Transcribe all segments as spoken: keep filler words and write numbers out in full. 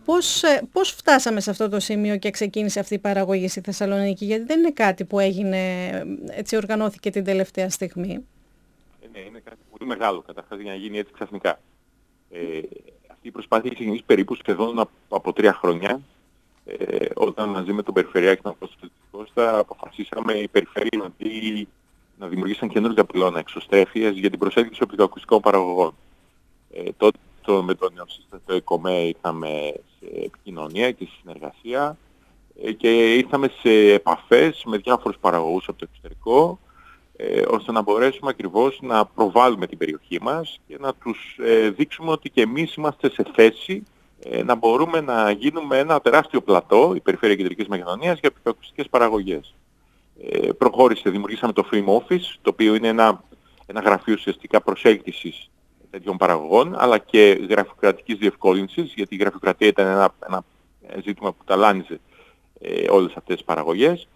Πώς, ε, πώς φτάσαμε σε αυτό το σημείο και ξεκίνησε αυτή η παραγωγή στη Θεσσαλονίκη, γιατί δεν είναι κάτι που έγινε, ε, έτσι οργανώθηκε την τελευταία στιγμή. Ε, ναι, είναι κάτι πολύ μεγάλο καταρχάς για να γίνει έτσι ξαφνικά. Ε, αυτή η προσπάθεια έχει ξεκινήσει περίπου σχεδόν από, από τρία χρόνια, ε, όταν μαζί με τον Περιφερειάρχη και τον Απόστολο Κώστα αποφασίσαμε η Περιφέρεια να, δει, να δημιουργήσει ένα καινούργιο πυλώνα εξωστρέφειας για την προσέλκυση οπτικοακουστικών παραγωγών. Ε, τότε το, με τον νεοσύστατο ΕΚΟΜΕ ήρθαμε σε επικοινωνία και συνεργασία ε, και ήρθαμε σε επαφές με διάφορους παραγωγούς από το εξωτερικό, ε, ώστε να μπορέσουμε ακριβώς να προβάλλουμε την περιοχή μας και να τους ε, δείξουμε ότι και εμείς είμαστε σε θέση ε, να μπορούμε να γίνουμε ένα τεράστιο πλατό, η Περιφέρεια Κεντρικής Μακεδονίας, για οπτικοακουστικές παραγωγές. Ε, προχώρησε, δημιουργήσαμε το Film Office, το οποίο είναι ένα, ένα γραφείο ουσιαστικά προσέλκυσης τέτοιων παραγωγών, αλλά και γραφειοκρατικής διευκόλυνσης, γιατί η γραφειοκρατία ήταν ένα, ένα ζήτημα που ταλάνιζε ε, όλες αυτές τις παραγωγές.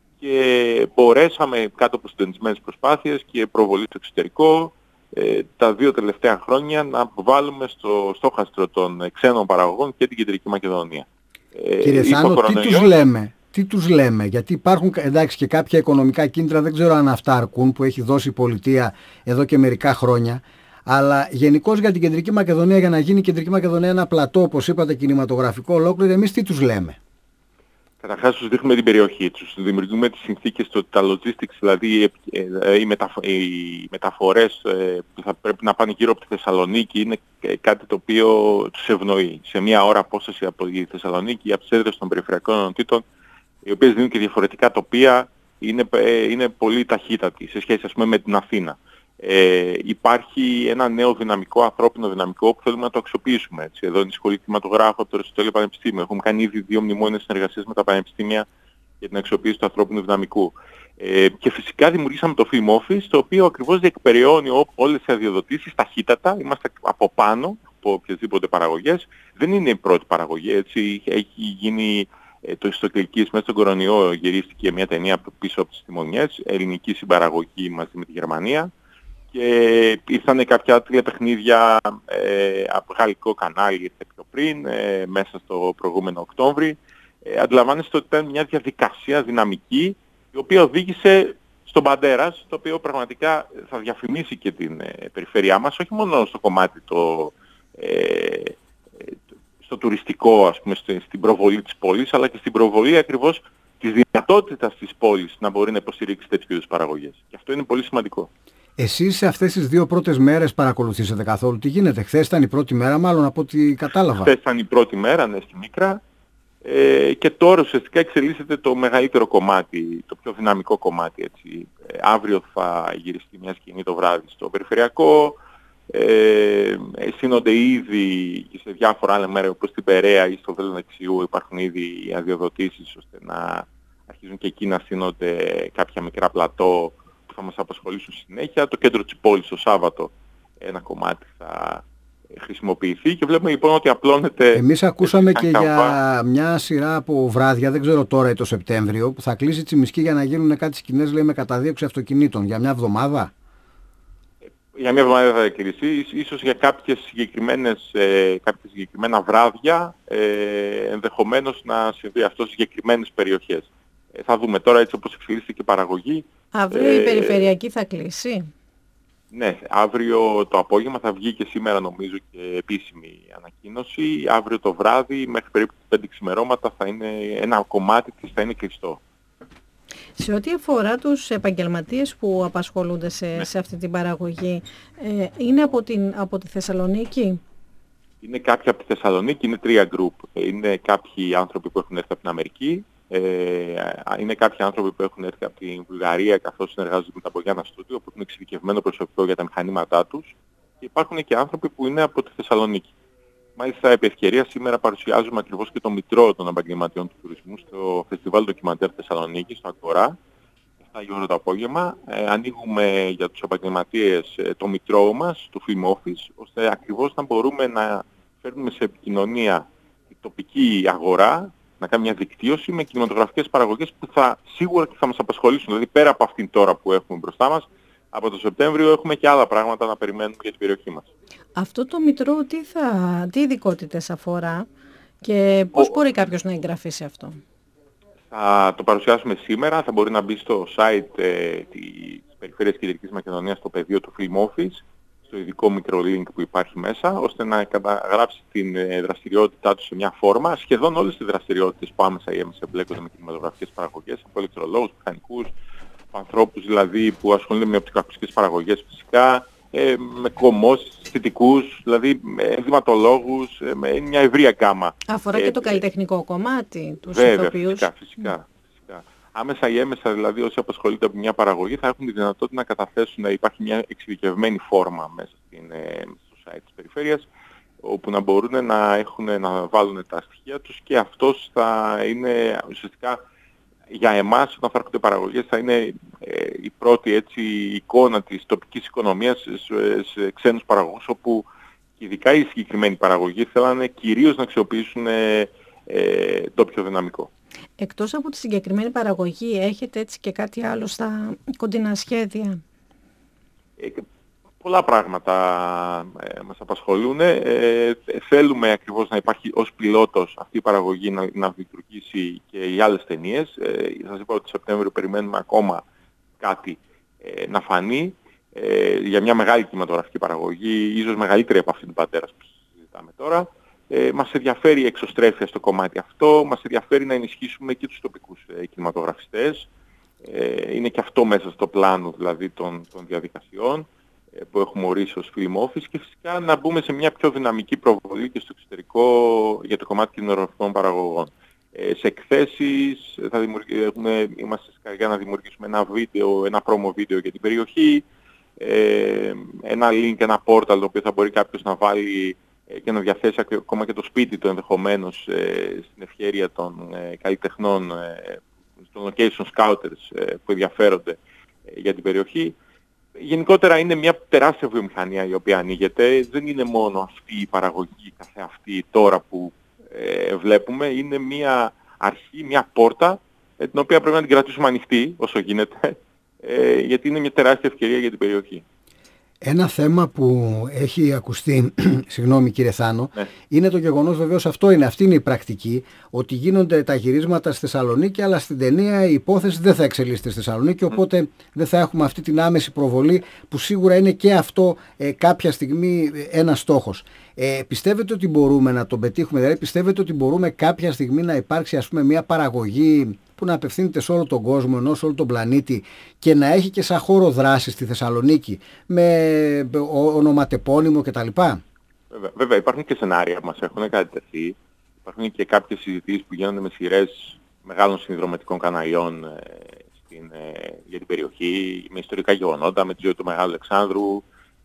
Και μπορέσαμε κάτω από συντονισμένες προσπάθειες και προβολή στο εξωτερικό ε, τα δύο τελευταία χρόνια να βάλουμε στο στόχαστρο των ξένων παραγωγών και την Κεντρική Μακεδονία. Κύριε Θάνο, τι τους λέμε, τι τους λέμε, γιατί υπάρχουν εντάξει και κάποια οικονομικά κίνητρα, δεν ξέρω αν αυτά αρκούν, που έχει δώσει η πολιτεία εδώ και μερικά χρόνια, αλλά γενικώς για την Κεντρική Μακεδονία, για να γίνει η Κεντρική Μακεδονία ένα πλατό, όπως είπατε, κινηματογραφικό ολόκληρο, εμείς τι τους λέμε? Καταρχάς τους δείχνουμε την περιοχή, τους δημιουργούμε τις συνθήκες, το, τα logistics, δηλαδή οι, μεταφο, οι μεταφορές που θα πρέπει να πάνε γύρω από τη Θεσσαλονίκη είναι κάτι το οποίο τους ευνοεί. Σε μια ώρα απόσταση από τη Θεσσαλονίκη, από τις έδρες των περιφερειακών ενωτήτων, οι οποίες δίνουν και διαφορετικά τοπία, είναι, είναι πολύ ταχύτατοι σε σχέση, ας πούμε, με την Αθήνα. Ε, υπάρχει ένα νέο δυναμικό, ανθρώπινο δυναμικό που θέλουμε να το αξιοποιήσουμε. Έτσι. Εδώ είναι η Σχολή Κινηματογράφου από το Αριστοτέλειο Πανεπιστήμιο. Έχουμε κάνει ήδη δύο μνημόνιες συνεργασίες με τα πανεπιστήμια για την αξιοποίηση του ανθρώπινου δυναμικού. Ε, και φυσικά δημιουργήσαμε το Film Office, το οποίο ακριβώς διεκπεραιώνει όλες τις αδειοδοτήσεις ταχύτατα. Είμαστε από πάνω από οποιασδήποτε παραγωγές. Δεν είναι η πρώτη παραγωγή. Έτσι. Έχει γίνει ε, το Ιστοκλικής μέσα στον κορονοϊό, γυρίστηκε μια ταινία πίσω από τις τιμονιές, ελληνική συμπαραγωγή μαζί με τη Γερμανία. Και ήρθαν κάποια τρία παιχνίδια ε, από γαλλικό κανάλι, ήρθε πιο πριν, ε, μέσα στο προηγούμενο Οκτώβρη. Ε, αντιλαμβάνεστε ότι ήταν μια διαδικασία δυναμική, η οποία οδήγησε στον Παντέρας, το οποίο πραγματικά θα διαφημίσει και την ε, περιφέρειά μας, όχι μόνο στο κομμάτι το, ε, στο τουριστικό, ας πούμε, στην προβολή της πόλης, αλλά και στην προβολή ακριβώς της δυνατότητας της πόλης να μπορεί να υποστηρίξει τέτοιου είδους παραγωγές. Και αυτό είναι πολύ σημαντικό. Εσείς σε αυτές τις δύο πρώτες μέρες παρακολουθήσατε καθόλου τι γίνεται? Χθες ήταν η πρώτη μέρα, μάλλον από ό,τι κατάλαβα. Χθες ήταν η πρώτη μέρα, ναι, στη Μίκρα. Ε, και τώρα ουσιαστικά εξελίσσεται το μεγαλύτερο κομμάτι, το πιο δυναμικό κομμάτι. Έτσι. Ε, αύριο θα γυριστεί μια σκηνή το βράδυ στο Περιφερειακό. Ε, σύνονται ήδη και σε διάφορα άλλα μέρη, όπως στην Περαία ή στο Βέλλο Δεξιού, υπάρχουν ήδη οι αδειοδοτήσεις ώστε να αρχίζουν και εκεί να σύνονται κάποια μικρά πλατό που θα μας απασχολήσουν συνέχεια. Το κέντρο της πόλης το Σάββατο ένα κομμάτι θα χρησιμοποιηθεί και βλέπουμε λοιπόν ότι απλώνεται... Εμείς ακούσαμε και για μια σειρά από βράδια, δεν ξέρω τώρα ή το Σεπτέμβριο, που θα κλείσει Τσιμισκή για να γίνουν κάτι σκηνές, λέει, με καταδίωξη αυτοκινήτων. Για μια εβδομάδα. Για μια εβδομάδα θα κλείσει, ίσως για κάποιες συγκεκριμένες, ε, κάποιες συγκεκριμένα βράδια, ε, ενδεχομένως να συμβεί αυτό σε συγκεκριμένες περιοχές. Ε, θα δούμε τώρα έτσι όπως εξελίσσεται η παραγωγή. Αύριο ε, η Περιφερειακή θα κλείσει. Ναι, αύριο το απόγευμα θα βγει και σήμερα νομίζω και επίσημη ανακοίνωση. Αύριο το βράδυ μέχρι περίπου πέντε ξημερώματα θα είναι ένα κομμάτι της θα είναι κλειστό. Σε ό,τι αφορά τους επαγγελματίες που απασχολούνται σε, ναι. σε αυτή την παραγωγή, ε, είναι από, την, από τη Θεσσαλονίκη? Είναι κάποιοι από τη Θεσσαλονίκη, είναι τρία γκρουπ. Είναι κάποιοι άνθρωποι που έχουν έρθει από την Αμερική, ε, είναι κάποιοι άνθρωποι που έχουν έρθει από την Βουλγαρία καθώς συνεργάζονται με τα Μπογιάννα Στούντιο, που έχουν εξειδικευμένο προσωπικό για τα μηχανήματά τους. Και υπάρχουν και άνθρωποι που είναι από τη Θεσσαλονίκη. Μάλιστα, επί ευκαιρία σήμερα παρουσιάζουμε ακριβώς και το μητρό των επαγγελματιών του τουρισμού στο Φεστιβάλ Ντοκιμαντέρ Θεσσαλονίκη, στο Αγορά, εφτά η ώρα το απόγευμα. Ε, ανοίγουμε για τους επαγγελματίες ε, το μητρό μας, το Film Office, ώστε ακριβώς να μπορούμε να φέρνουμε σε επικοινωνία η τοπική αγορά, να κάνουμε μια δικτύωση με κινηματογραφικές παραγωγές που θα σίγουρα και θα μας απασχολήσουν. Δηλαδή, πέρα από αυτήν τώρα που έχουμε μπροστά μας, από το Σεπτέμβριο έχουμε και άλλα πράγματα να περιμένουμε για την περιοχή μας. Αυτό το μητρό τι, θα, τι ειδικότητες αφορά Και πώς Ο... μπορεί κάποιος να εγγραφεί σε αυτό? Θα το παρουσιάσουμε σήμερα, θα μπορεί να μπει στο site ε, της Περιφέρειας Κεντρικής Μακεδονίας, στο πεδίο του Film Office, στο ειδικό μικρό link που υπάρχει μέσα, ώστε να καταγράψει την ε, δραστηριότητά του σε μια φόρμα. Σχεδόν όλες τις δραστηριότητες που άμεσα ή έμεσα εμπλέκονται με κινηματογραφικές παραγωγές, από ηλεκτρολόγους, μηχανικούς, ανθρώπους δηλαδή που ασχολούνται με οπτικοακουστικές παραγωγές φυσικά, ε, με κομμώσεις, αισθητικούς, δηλαδή με ενδυματολόγους, ε, με μια ευρεία γκάμα. Αφορά ε, και το καλλιτεχνικό κομμάτι, τους βέβαια, ηθοποιούς. Φυσικά, φυσικά, φυσικά. Άμεσα ή έμεσα δηλαδή όσοι απασχολούνται από μια παραγωγή θα έχουν τη δυνατότητα να καταθέσουν, να υπάρχει μια εξειδικευμένη φόρμα μέσα στην, ε, στο site της περιφέρειας, όπου να μπορούν να, έχουν, να βάλουν τα στοιχεία τους, και αυτός θα είναι ουσιαστικά για εμάς, όταν θα έρχονται παραγωγές, θα είναι ε, η πρώτη έτσι, εικόνα της τοπικής οικονομίας σε, σε ξένους παραγωγούς, όπου ειδικά οι συγκεκριμένοι παραγωγοί θέλανε κυρίως να αξιοποιήσουν ε, ε, ντόπιο δυναμικό. Εκτός από τη συγκεκριμένη παραγωγή, έχετε έτσι και κάτι άλλο στα κοντινά σχέδια? Ε, πολλά πράγματα ε, μας απασχολούν. Ε, θέλουμε ακριβώς να υπάρχει ως πιλότος αυτή η παραγωγή, να, να λειτουργήσει και οι άλλες ταινίες. Ε, σας είπα ότι Σεπτέμβριο περιμένουμε ακόμα κάτι ε, να φανεί ε, για μια μεγάλη κινηματογραφική παραγωγή, ίσως μεγαλύτερη από αυτή την Πατέρας που συζητάμε τώρα. Ε, μας ενδιαφέρει η εξωστρέφεια στο κομμάτι αυτό, μας ενδιαφέρει να ενισχύσουμε και τους τοπικούς ε, κινηματογραφιστές. Ε, είναι και αυτό μέσα στο πλάνο δηλαδή των, των διαδικασιών ε, που έχουμε ορίσει ως Film Office, και φυσικά να μπούμε σε μια πιο δυναμική προβολή και στο εξωτερικό για το κομμάτι κινηματογραφικών παραγωγών. Ε, σε εκθέσεις θα έχουμε, είμαστε σε καρδιά να δημιουργήσουμε ένα βίντεο, ένα promo βίντεο για την περιοχή, ε, ένα link, ένα portal το οποίο θα μπορεί κάποιος να βάλει και να διαθέσει ακόμα και το σπίτι του ενδεχομένως ε, στην ευχέρεια των ε, καλλιτεχνών, ε, των location scouters ε, που ενδιαφέρονται ε, για την περιοχή. Γενικότερα είναι μια τεράστια βιομηχανία η οποία ανοίγεται. Δεν είναι μόνο αυτή η παραγωγή καθεαυτή τώρα που ε, βλέπουμε. Είναι μια αρχή, μια πόρτα ε, την οποία πρέπει να την κρατήσουμε ανοιχτή όσο γίνεται, ε, γιατί είναι μια τεράστια ευκαιρία για την περιοχή. Ένα θέμα που έχει ακουστεί, συγγνώμη κύριε Θάνο, ναι. είναι το γεγονός, βεβαίως αυτό είναι, αυτή είναι η πρακτική, ότι γίνονται τα γυρίσματα στη Θεσσαλονίκη, αλλά στην ταινία η υπόθεση δεν θα εξελίσσεται στη Θεσσαλονίκη, οπότε mm. δεν θα έχουμε αυτή την άμεση προβολή, που σίγουρα είναι και αυτό ε, κάποια στιγμή ένας στόχος. Ε, πιστεύετε ότι μπορούμε να τον πετύχουμε, δηλαδή πιστεύετε ότι μπορούμε κάποια στιγμή να υπάρξει ας πούμε μια παραγωγή που να απευθύνεται σε όλο τον κόσμο, ενώ σε όλο τον πλανήτη, και να έχει και σαν χώρο δράση στη Θεσσαλονίκη με ονοματεπώνυμο κτλ? Βέβαια, βέβαια υπάρχουν και σενάρια που μας έχουν κατατεθεί. Υπάρχουν και κάποιες συζητήσεις που γίνονται με σειρές μεγάλων συνδρομητικών καναλιών ε, στην, ε, για την περιοχή, με ιστορικά γεγονότα, με τη ζωή του Μεγάλου Αλεξάνδρου.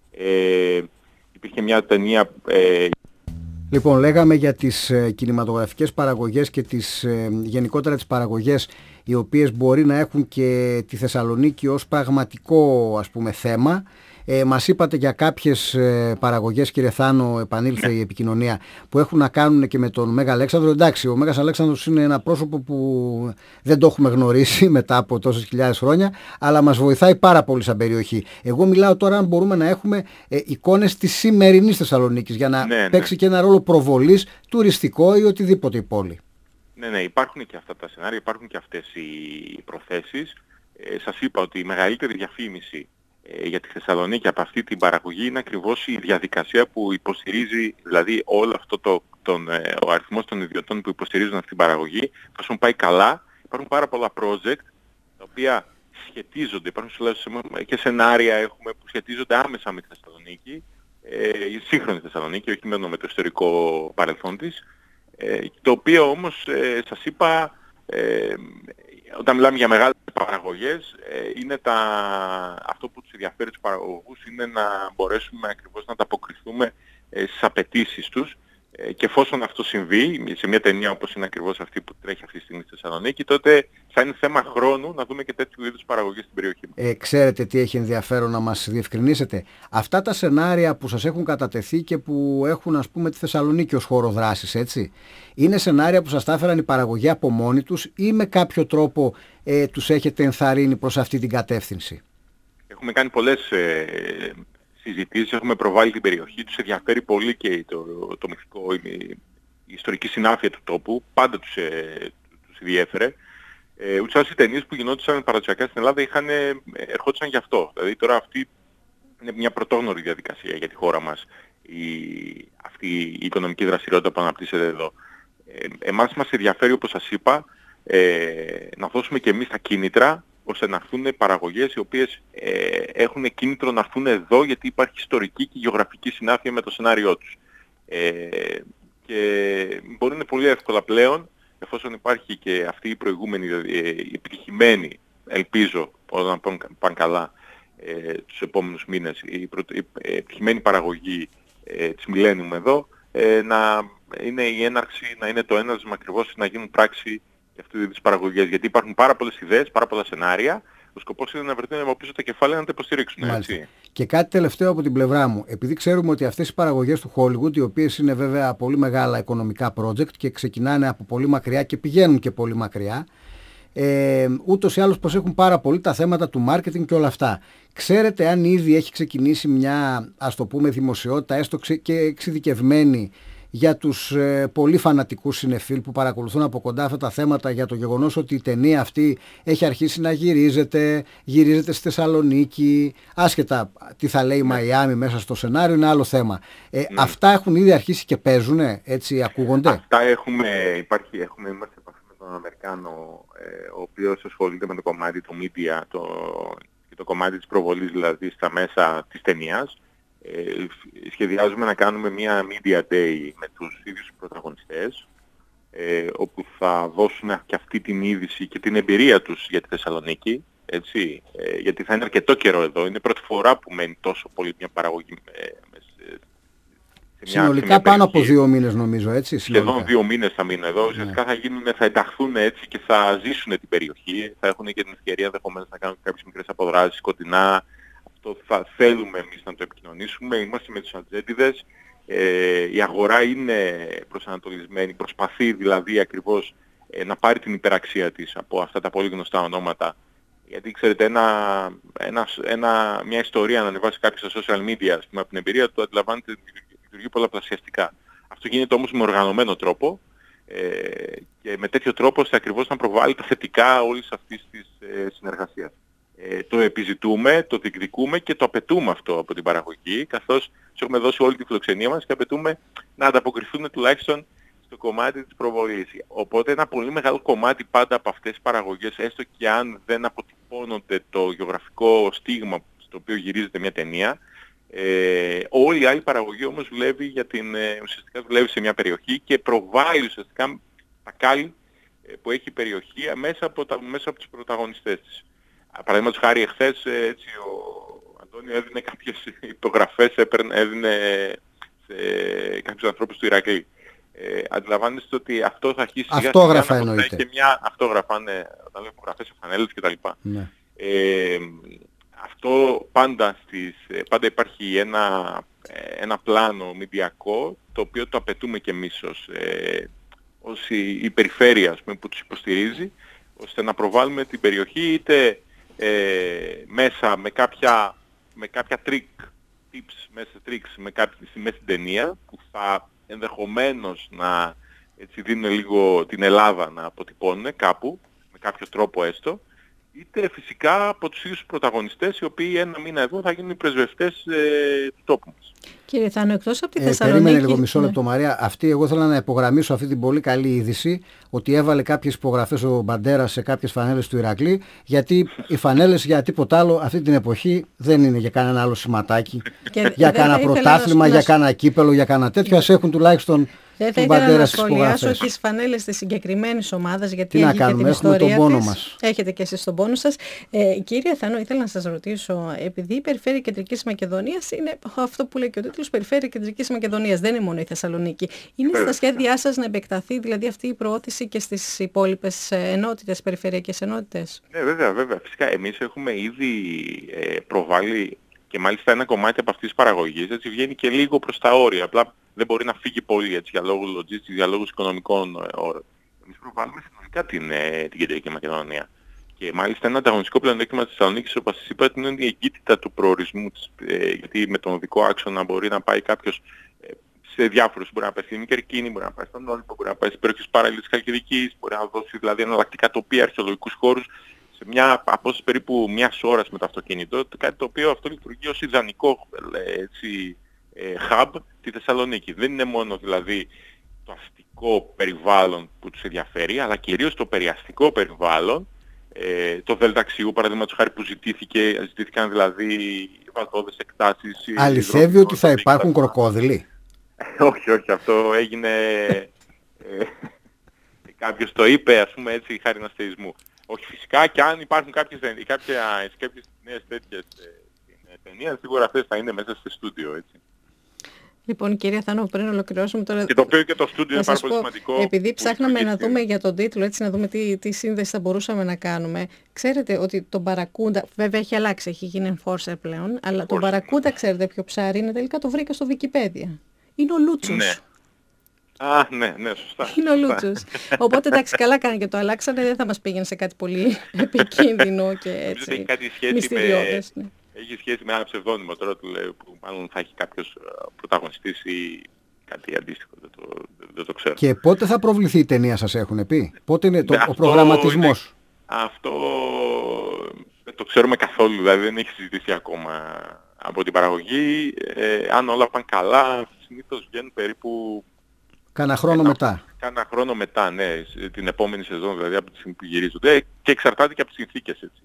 Ε, υπήρχε μια ταινία... Ε, Λοιπόν, λέγαμε για τις ε, κινηματογραφικές παραγωγές και τις, ε, γενικότερα τις παραγωγές οι οποίες μπορεί να έχουν και τη Θεσσαλονίκη ως πραγματικό ας πούμε θέμα. Ε, μας είπατε για κάποιες ε, παραγωγές, κύριε Θάνο, επανήλθε η επικοινωνία, που έχουν να κάνουν και με τον Μέγα Αλέξανδρο. Εντάξει, ο Μέγας Αλέξανδρος είναι ένα πρόσωπο που δεν το έχουμε γνωρίσει μετά από τόσες χιλιάδες χρόνια, αλλά μας βοηθάει πάρα πολύ σαν περιοχή. Εγώ μιλάω τώρα αν μπορούμε να έχουμε ε, εικόνες της σημερινής Θεσσαλονίκης, για να ναι, παίξει ναι. και ένα ρόλο προβολής, τουριστικό ή οτιδήποτε η πόλη. Ναι, ναι, υπάρχουν και αυτά τα σενάρια, υπάρχουν και αυτές οι προθέσεις. Ε, σας είπα ότι η μεγαλύτερη διαφήμιση για τη Θεσσαλονίκη από αυτή την παραγωγή είναι ακριβώς η διαδικασία που υποστηρίζει, δηλαδή όλο αυτό το, τον, ο αριθμός των ιδιωτών που υποστηρίζουν αυτή την παραγωγή. Θα πάει καλά, υπάρχουν πάρα πολλά project τα οποία σχετίζονται, υπάρχουν και σενάρια έχουμε που σχετίζονται άμεσα με τη Θεσσαλονίκη, ε, η σύγχρονη Θεσσαλονίκη, όχι μόνο με το ιστορικό παρελθόν της, ε, το οποίο όμως ε, σας είπα, ε, όταν μιλάμε για μεγάλες παραγωγές, είναι τα... αυτό που τους ενδιαφέρει τους παραγωγούς είναι να μπορέσουμε ακριβώς να ανταποκριθούμε στις απαιτήσεις τους, και εφόσον αυτό συμβεί σε μια ταινία όπως είναι ακριβώς αυτή που τρέχει αυτή τη στιγμή στη Θεσσαλονίκη, τότε θα είναι θέμα χρόνου να δούμε και τέτοιου είδους παραγωγές στην περιοχή. Ε, ξέρετε τι έχει ενδιαφέρον να μας διευκρινίσετε? Αυτά τα σενάρια που σας έχουν κατατεθεί και που έχουν ας πούμε τη Θεσσαλονίκη ως χώρο δράσης, έτσι, είναι σενάρια που σας τα έφεραν οι παραγωγοί από μόνοι τους ή με κάποιο τρόπο ε, τους έχετε ενθαρρύνει προς αυτή την κατεύθυνση? Έχουμε κάνει πολλές ε, συζητήσεις, έχουμε προβάλει την περιοχή, τους ενδιαφέρει πολύ και το, το μυθικό, η, η ιστορική συνάφεια του τόπου, πάντα τους, ε, τους ενδιέφερε. Ε, ούτως άλλως οι ταινίες που γινόντουσαν παραδοσιακά στην Ελλάδα είχαν, ε, ερχόντουσαν γι' αυτό. Δηλαδή τώρα αυτή είναι μια πρωτόγνωρη διαδικασία για τη χώρα μας, η, αυτή η οικονομική δραστηριότητα που αναπτύσσεται εδώ. Ε, εμάς μας ενδιαφέρει, όπως σας είπα, ε, να δώσουμε και εμείς τα κίνητρα ώστε να έρθουν παραγωγές οι οποίες ε, έχουν κίνητρο να έρθουν εδώ, γιατί υπάρχει ιστορική και γεωγραφική συνάφεια με το σενάριό τους. Ε, και μπορεί να είναι πολύ εύκολα πλέον, εφόσον υπάρχει και αυτή η προηγούμενη, ε, η επιτυχημένη, ελπίζω όλα να πάνε, πάνε καλά ε, τους επόμενους μήνες, η, προ, η επιτυχημένη παραγωγή ε, της Millennium εδώ, ε, να είναι η έναρξη, να είναι το έναρξμα ακριβώς να γίνουν πράξη αυτές τις παραγωγές. Γιατί υπάρχουν πάρα πολλές ιδέες, πάρα πολλά σενάρια. Ο σκοπός είναι να βρεθούν από πίσω τα κεφάλαια να τα υποστηρίξουν. Έτσι. Και κάτι τελευταίο από την πλευρά μου. Επειδή ξέρουμε ότι αυτές οι παραγωγές του Hollywood, οι οποίες είναι βέβαια πολύ μεγάλα οικονομικά project και ξεκινάνε από πολύ μακριά και πηγαίνουν και πολύ μακριά, ε, ούτως ή άλλως προσέχουν πάρα πολύ τα θέματα του marketing και όλα αυτά. Ξέρετε αν ήδη έχει ξεκινήσει μια, ας το πούμε, δημοσιότητα, έστω και εξειδικευμένη, για τους ε, πολύ φανατικούς συνεφίλ που παρακολουθούν από κοντά αυτά τα θέματα, για το γεγονός ότι η ταινία αυτή έχει αρχίσει να γυρίζεται, γυρίζεται στη Θεσσαλονίκη, άσχετα τι θα λέει η Μαϊάμι μέσα στο σενάριο, είναι άλλο θέμα. Ε, ναι. Αυτά έχουν ήδη αρχίσει και παίζουν, έτσι ακούγονται? Αυτά έχουμε, υπάρχει, έχουμε, είμαστε σε επαφή με τον Αμερικάνο, ε, ο οποίος ασχολείται με το κομμάτι του media το, και το κομμάτι της προβολής, δηλαδή στα μέσα της ταινίας. Ε, σχεδιάζουμε να κάνουμε μια media day με τους ίδιους πρωταγωνιστές, ε, όπου θα δώσουν και αυτή την είδηση και την εμπειρία τους για τη Θεσσαλονίκη, έτσι, ε, γιατί θα είναι αρκετό καιρό εδώ, είναι η πρώτη φορά που μένει τόσο πολύ μια παραγωγή ε, σε μια, συνολικά σε μια πάνω από δύο μήνες νομίζω, έτσι. Σχεδόν συνολικά. δύο μήνες θα μείνουν εδώ, ουσιαστικά ναι. θα, γίνουν, θα ενταχθούν έτσι και θα ζήσουν την περιοχή, θα έχουν και την ευκαιρία ενδεχομένως να κάνουν κάποιες μικρές αποδράσεις, σκοτεινά. Το θα θέλουμε εμείς να το επικοινωνήσουμε, είμαστε με τους ατζέντιδες, ε, η αγορά είναι προσανατολισμένη, προσπαθεί δηλαδή ακριβώς ε, να πάρει την υπεραξία της από αυτά τα πολύ γνωστά ονόματα. Γιατί ξέρετε, ένα, ένα, ένα, μια ιστορία να ανεβάσει κάποιος στα social media, ας πούμε, από την εμπειρία του, αντιλαμβάνεται ότι λειτουργεί πολλαπλασιαστικά. Αυτό γίνεται όμως με οργανωμένο τρόπο ε, και με τέτοιο τρόπο ώστε ακριβώς να προβάλλει τα θετικά όλης αυτής της ε, συνεργασίας. Ε, το επιζητούμε, το διεκδικούμε και το απαιτούμε αυτό από την παραγωγή, καθώς τους έχουμε δώσει όλη τη φιλοξενία μας και απαιτούμε να ανταποκριθούν τουλάχιστον στο κομμάτι της προβολής. Οπότε ένα πολύ μεγάλο κομμάτι πάντα από αυτές τις παραγωγές, έστω και αν δεν αποτυπώνονται το γεωγραφικό στίγμα στο οποίο γυρίζεται μια ταινία, ε, όλη η άλλη παραγωγή όμως δουλεύει, για την, ε, ουσιαστικά δουλεύει σε μια περιοχή και προβάλλει ουσιαστικά τα κάλλη ε, που έχει η περιοχή μέσα από, τα, μέσα από τους πρωταγωνιστές της. Παραδείγματος χάρη, εχθές έτσι, ο Αντώνιο έδινε κάποιες υπογραφές, έπαιρνε, έδινε σε κάποιους ανθρώπους του Ηρακλή. Ε, αντιλαμβάνεστε ότι αυτό θα αρχίσει σιγά αυτόγραφα σιγά να εννοείται. Και μια αυτόγραφα, ναι, όταν λέω υπογραφές, φανέλες κτλ. Ναι. Ε, αυτό πάντα, στις, πάντα υπάρχει ένα, ένα πλάνο μηντιακό, το οποίο το απαιτούμε και εμείς ως, ε, ως η, η περιφέρεια, ας πούμε, που τους υποστηρίζει, ώστε να προβάλλουμε την περιοχή είτε ε, μέσα με κάποια, με κάποια trick, tips, μέσα tricks, με κάποια, μέσα στην ταινία, που θα ενδεχομένως να έτσι, δίνουν λίγο την Ελλάδα να αποτυπώνουν κάπου, με κάποιο τρόπο έστω, είτε φυσικά από τους ίδιους πρωταγωνιστές, οι οποίοι ένα μήνα εδώ θα γίνουν οι πρεσβευτές ε, του τόπου μας. Κύριε Θάνο, εκτός από τη ε, Θεσσαλονίκη... Περίμενε λίγο μισό λεπτό, ναι. Μαρία. Αυτή, εγώ ήθελα να υπογραμμίσω αυτή την πολύ καλή είδηση, ότι έβαλε κάποιες υπογραφές ο Μπαντέρας σε κάποιες φανέλες του Ηρακλή, γιατί οι φανέλες για τίποτα άλλο αυτή την εποχή δεν είναι για κανένα άλλο σηματάκι, και για κανένα πρωτάθλημα, να... για κανένα κύπελο, για κανένα τέτοιο. Ας έχουν τουλάχιστον... Δεν θα ήθελα να σχολιάσω τις φανέλες της συγκεκριμένης ομάδας, γιατί έχει και την ιστορία τον πόνο της. Μας. Έχετε και εσείς τον πόνο σας. Ε, κύριε Θανό, ήθελα να σας ρωτήσω, επειδή η Περιφέρεια Κεντρικής Μακεδονίας είναι αυτό που λέει και ο τίτλος, Περιφέρεια Κεντρικής Μακεδονίας, δεν είναι μόνο η Θεσσαλονίκη. Είναι Φέρε. στα σχέδιά σας να επεκταθεί δηλαδή αυτή η προώθηση και στις υπόλοιπες ενότητες, περιφερειακές ενότητες? Ναι, βέβαια, βέβαια. Φυσικά εμείς έχουμε ήδη ε, προβάλει και μάλιστα ένα κομμάτι από αυτής της παραγωγής, έτσι βγαίνει και λίγο προς τα όρια. Απλά δεν μπορεί να φύγει πολύ έτσι, για λόγους logistics, για λόγους οικονομικών όρων. Εμείς προβάλλουμε συνολικά την, ε, την Κεντρική Μακεδονία. Και μάλιστα ένα ανταγωνιστικό πλεονέκτημα της Θεσσαλονίκης, όπως σας είπα, είναι η εγκύτητα του προορισμού της, ε, γιατί με τον οδικό άξονα μπορεί να πάει κάποιος ε, σε διάφορους. Μπορεί να πάει στην Κερκίνη, μπορεί να πάει στον Όλυμπο, μπορεί να πάει στις περιοχές παράλληλης της Χαλκιδικής, μπορεί να δώσει δηλαδή εναλλακτικά τοπία, αρχαιολογικούς χώρους σε μια απόσταση περίπου μιας ώρας με το αυτοκίνητο, κάτι το οποίο αυτό λειτουργεί ως ιδανικό έτσι, hub τη Θεσσαλονίκη. Δεν είναι μόνο δηλαδή το αστικό περιβάλλον που τους ενδιαφέρει, αλλά κυρίως το περιαστικό περιβάλλον, ε, το δελταξιού παραδείγματος χάρη που ζητήθηκε, ζητήθηκαν δηλαδή βαλτόδες εκτάσεις. Αληθεύει ότι θα υπάρχουν κροκόδιλοι? όχι, όχι, αυτό έγινε, ε, κάποιος το είπε ας πούμε έτσι χάρη αστεϊσμού. Όχι φυσικά, και αν υπάρχουν κάποιες, κάποια, κάποιες νέες τέτοιες στην ταινία, σίγουρα αυτές θα είναι μέσα στο στούντιο, έτσι. Λοιπόν, κύριε Θάνο, πριν ολοκληρώσουμε τώρα... Και το οποίο και το στούντιο είναι πάρα πολύ σημαντικό. Επειδή ψάχναμε να δούμε για τον τίτλο, έτσι να δούμε τι, τι σύνδεση θα μπορούσαμε να κάνουμε. Ξέρετε ότι τον Μπαρακούντα, βέβαια έχει αλλάξει, έχει γίνει enforcer πλέον, αλλά Enforcer. τον Μπαρακούντα, ξέρετε ποιο ψάρι είναι, τελικά το βρήκα στο Wikipedia. Είναι ο Λούτσος. Ναι. Α, ναι, ναι, σωστά. Είναι ο Λούτσος. Οπότε εντάξει, καλά κάνει και το αλλάξανε, δεν θα μας πήγαινε σε κάτι πολύ επικίνδυνο και έτσι. Έχει κάτι σχέση με... ναι. Έχει σχέση με ένα ψευδόνυμο τώρα που μάλλον θα έχει κάποιος πρωταγωνιστής ή κάτι αντίστοιχο, δεν το, δεν το ξέρω. Και πότε θα προβληθεί η ταινία, σας έχουν πει? Πότε είναι το, ναι, ο προγραμματισμός? Είναι, αυτό δεν το ξέρουμε καθόλου, δηλαδή δεν έχει συζητήσει ακόμα από την παραγωγή. Ε, αν όλα πάνε καλά, συνήθως βγαίνουν περίπου... Κάνα χρόνο ένα, μετά. Κάνα χρόνο μετά, ναι, την επόμενη σεζόν, δηλαδή από τη στιγμή που γυρίζονται, και εξαρτάται και από τις συνθήκες, έτσι.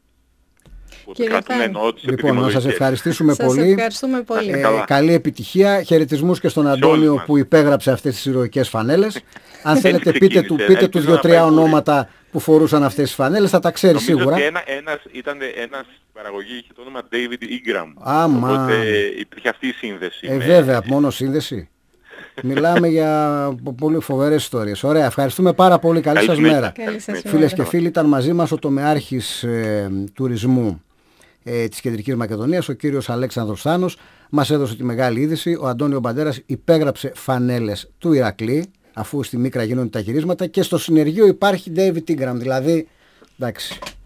Λοιπόν, να σας ευχαριστήσουμε σας πολύ. Ευχαριστούμε πολύ. Ε, καλή επιτυχία. Χαιρετισμούς και στον Αντώνιο που υπέγραψε αυτές τις ηρωικές φανέλες. Αν θέλετε πείτε του, πείτε του δύο-τρία ονόματα που φορούσαν αυτές τις φανέλες, θα τα ξέρει νομίζω σίγουρα. Ότι ένα, ένας, ήταν ένας παραγωγή, είχε το όνομα David Ingram. Άμα. Οπότε υπήρχε αυτή η σύνδεση. Ε, με... βέβαια, μόνο σύνδεση. Μιλάμε για πολύ φοβερές ιστορίες. Ωραία, ευχαριστούμε πάρα πολύ. Καλή, Καλή σας μέρα. Φίλες και φίλοι, ήταν μαζί μας ο τομεάρχης ε, τουρισμού ε, της Κεντρικής Μακεδονίας, ο κύριος Αλέξανδρος Θάνος. Μας έδωσε τη μεγάλη είδηση. Ο Αντώνιο Μπαντέρας υπέγραψε φανέλες του Ηρακλή, αφού στη Μίκρα γίνονται τα γυρίσματα, και στο συνεργείο υπάρχει David Ingram. Δηλαδή, εντάξει.